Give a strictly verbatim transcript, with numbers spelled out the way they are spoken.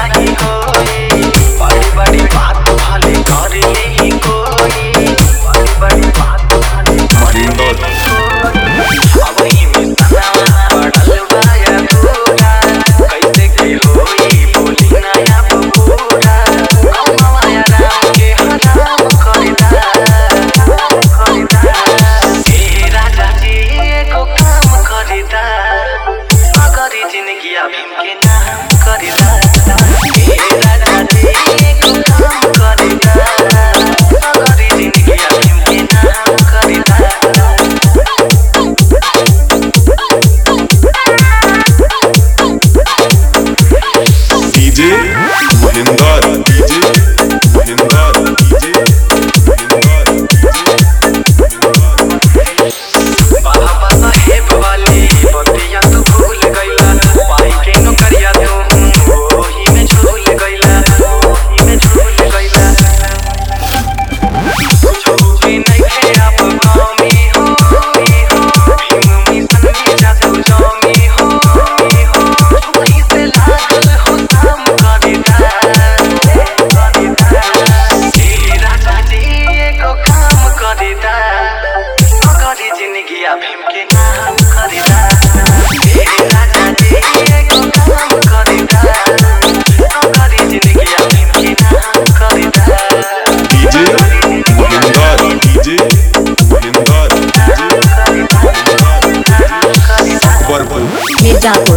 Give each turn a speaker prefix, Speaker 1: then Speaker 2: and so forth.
Speaker 1: नहीं होई, बड़ी बड़ी बात भले कर ली कोई, बड़ी बड़ी बात भले कर ली कोई। अब ही में सना पड़ल बाया पूरा, कैसे के होई बोली नया पूरा। माया राम के हराम खरीदा खरीदा, ए राजा जी एगो काम खरीदा, अगरी जिंदगी भीम के नाम खरीदा। ए राजा जी एगो काम खरीदा, अगरी जिंदगी भीम के नाम खरीदा।
Speaker 2: DJ Mahinder, DJ Mahinder, DJ Mahinder, DJ
Speaker 1: Baba Saheb वाली बतिया तू भूल गईला, पाई के नौकरिया तू ओही में झूल गईला, ओही में झूल गईला। कुछो भी नइखे अब कमी हो, भीम मिशन में जा तू जमी हो, वहीं से लागल हो काम करीदा करीदा। ए राजा जी एगो काम करीदा, अगरी जिंदगी भीम के नाम खरीदा। ए राजा जी एगो काम करीदा, अगरी जिंदगी भीम के नाम खरीदा।
Speaker 2: DJ Mahinder, DJ Mahinder, DJ Mahinder,
Speaker 1: खरीदा खरीदा
Speaker 2: वर्बल
Speaker 3: मिर्जापुर।